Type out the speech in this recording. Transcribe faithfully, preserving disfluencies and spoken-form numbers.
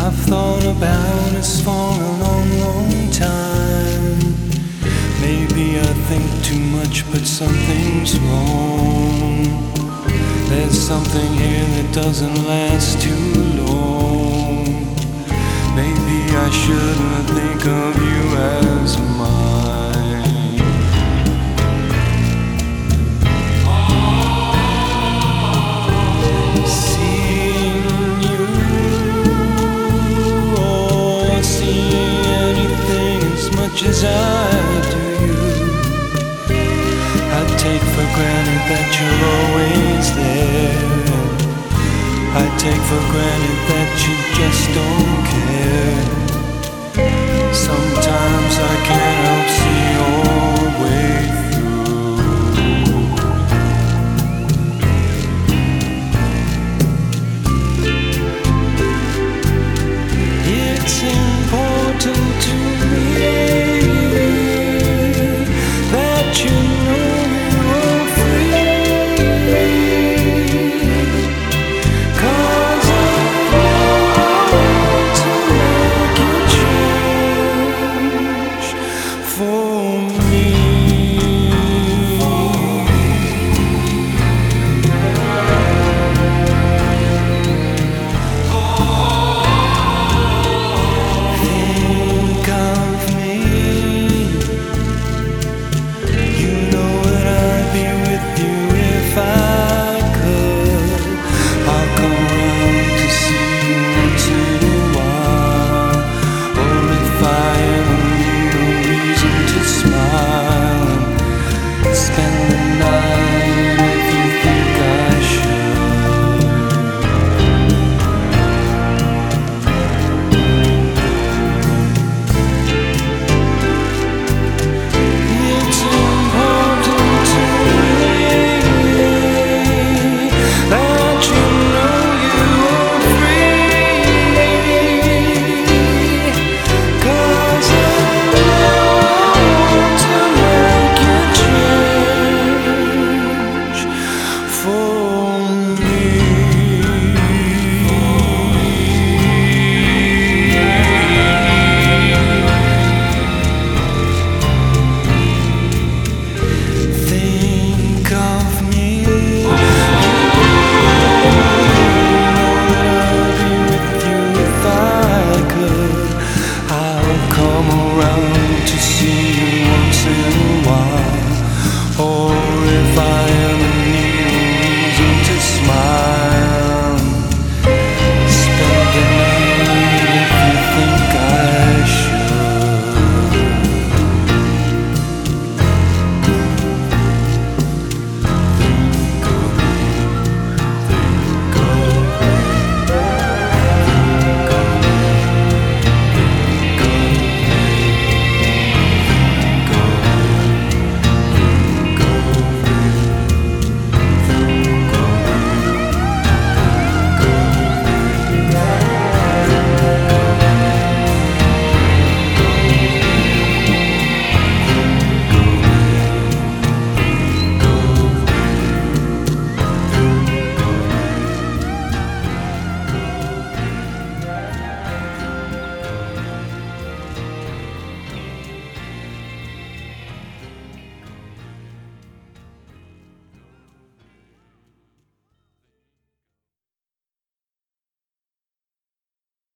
I've thought about us for a long, long time. Maybe I think too much, but something's wrong. There's something here that doesn't last too long. Maybe I shouldn't think of you as mine. As I do you, I take for granted that you're always there. I take for granted that you